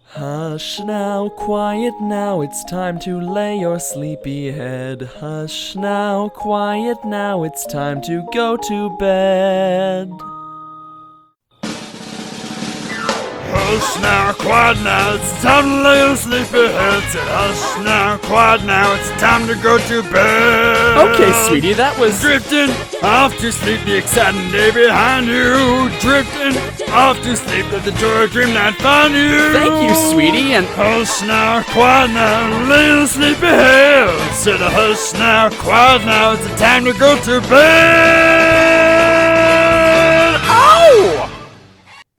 Hush now, quiet now, it's time to lay your sleepy head. Hush now, quiet now, it's time to go to bed. Hush now, quiet now, it's time to lay your sleepy head. Said hush now, quiet now, it's time to go to bed. Okay, sweetie, that was... Drifting off to sleep, the exciting day behind you. Drifting off to sleep, let the joy of dream night find you. Thank you, sweetie, and... Hush now, quiet now, lay your sleepy head. Said hush now, quiet now, it's the time to go to bed.